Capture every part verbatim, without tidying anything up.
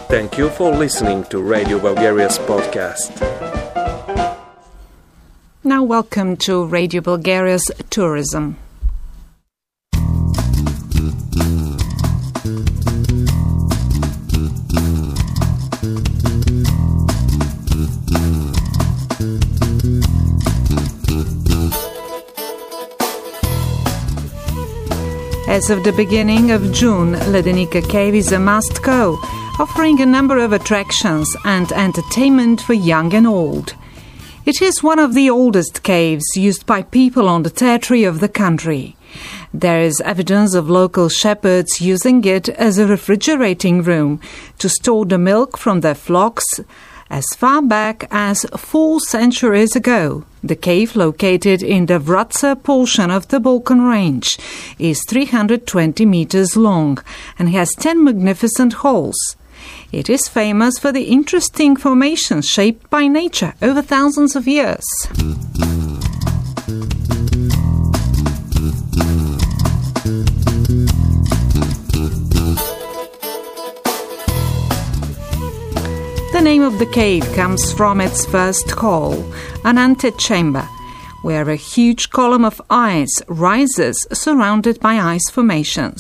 Thank you for listening to Radio Bulgaria's podcast. Now welcome to Radio Bulgaria's Tourism. As of the beginning of June, Ledenika Cave is a must-go, offering a number of attractions and entertainment for young and old. It is one of the oldest caves used by people on the territory of the country. There is evidence of local shepherds using it as a refrigerating room to store the milk from their flocks as far back as four centuries ago. The cave, located in the Vratsa portion of the Balkan Range, is three hundred twenty meters long and has ten magnificent halls. It is famous for the interesting formations shaped by nature over thousands of years. The name of the cave comes from its first hall, an antechamber, where a huge column of ice rises surrounded by ice formations.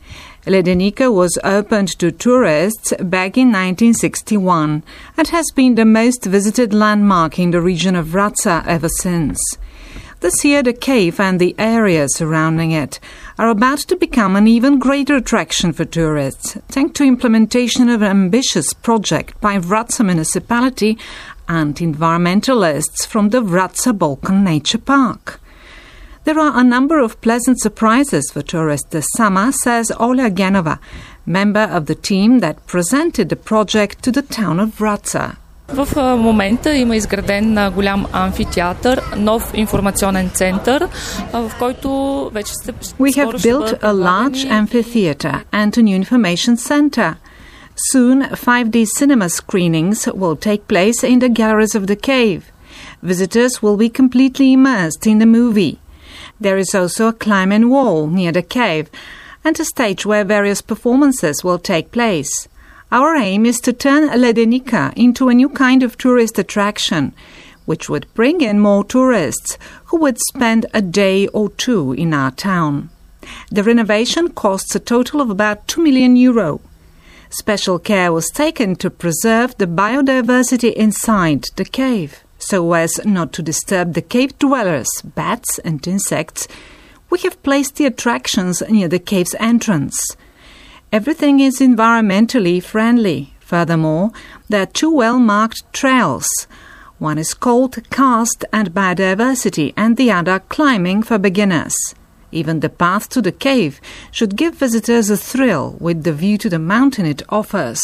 Ledenika was opened to tourists back in nineteen sixty-one and has been the most visited landmark in the region of Vratsa ever since. This year, the cave and the area surrounding it are about to become an even greater attraction for tourists, thanks to implementation of an ambitious project by Vratsa municipality and environmentalists from the Vratsa Balkan Nature Park. There are a number of pleasant surprises for tourists this summer, says Olya Genova, member of the team that presented the project to the town of Vratsa. В момента има изграден голям амфитеатър, нов информационен център, в който вече се... We have built a large amphitheater and a new information center. Soon, five D cinema screenings will take place in the galleries of the cave. Visitors will be completely immersed in the movie. There is also a climbing wall near the cave and a stage where various performances will take place. Our aim is to turn Ledenika into a new kind of tourist attraction, which would bring in more tourists who would spend a day or two in our town. The renovation costs a total of about two million euro. Special care was taken to preserve the biodiversity inside the cave, so as not to disturb the cave dwellers, bats and insects. We have placed the attractions near the cave's entrance. Everything is environmentally friendly. Furthermore, there are two well-marked trails. One is called Karst and Biodiversity and the other Climbing for Beginners. Even the path to the cave should give visitors a thrill with the view to the mountain it offers.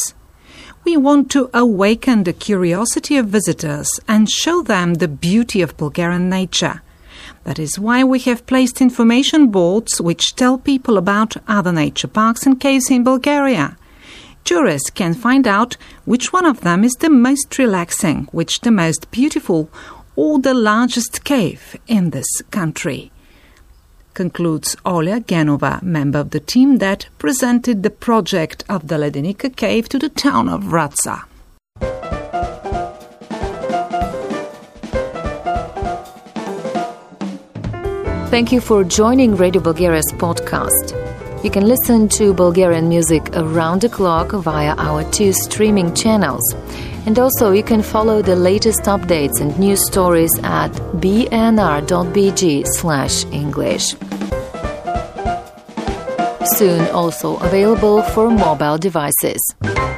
We want to awaken the curiosity of visitors and show them the beauty of Bulgarian nature. That is why we have placed information boards which tell people about other nature parks and caves in Bulgaria. Tourists can find out which one of them is the most relaxing, which the most beautiful, or the largest cave in this country. Concludes Olya Genova, member of the team that presented the project of the Ledenika Cave to the town of Vratsa. Thank you for joining Radio Bulgaria's podcast. You can listen to Bulgarian music around the clock via our two streaming channels. And also you can follow the latest updates and news stories at b n r dot b g slash English. Soon also available for mobile devices.